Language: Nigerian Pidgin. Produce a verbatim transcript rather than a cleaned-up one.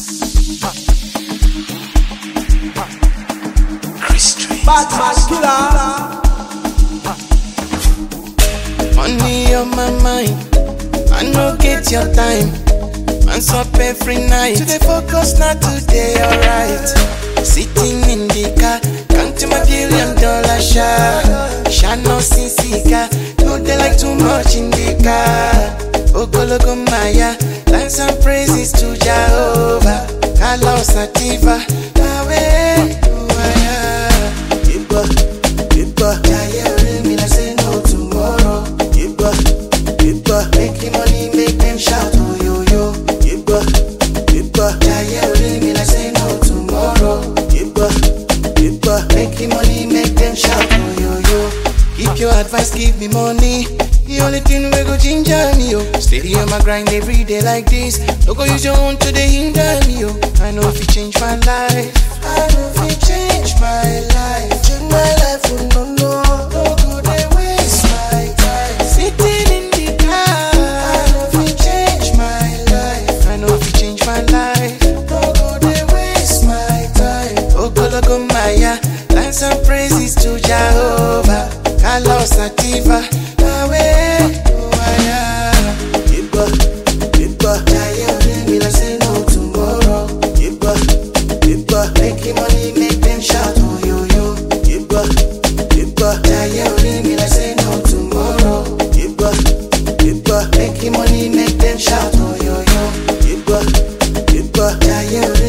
Batman killer. Money on my mind, I no get your time. Man's up every night. Today focus, not today, alright. Sitting in the car, counting my billion dollar shot. Shano Sisika, no they like too much in the car. Ogologo Maya, dance and praises to Jehovah. Kala Sativa, Awe, Uaya. Iba, Iba, Jaya, me I say no tomorrow. Iba, Iba, making money, make them shout, oh yo yo. Iba, Iba, Jaya, me I say no tomorrow. Iba, Iba, making money, make them shout, oh yo yo. Keep your advice, give me money. The only thing we go ginger me, oh. Steady on my grind every day like this. Don't go use your own to they hinder me, oh. I know if you change my life, I know if you change my life. Change my life, oh no no. Don't go they waste my time. Sitting in the car, I know if you change my life. I know if you change my life. Don't go they waste my time. Ogologo Maya, dance and praises to Jehovah. Kala Sativa. Making money, make them shout, oh yo yo. Iba, Iba, Jaya, me like say no tomorrow. Iba, Iba, making money, make them shout, oh yo yo. Iba, Iba, Jaya.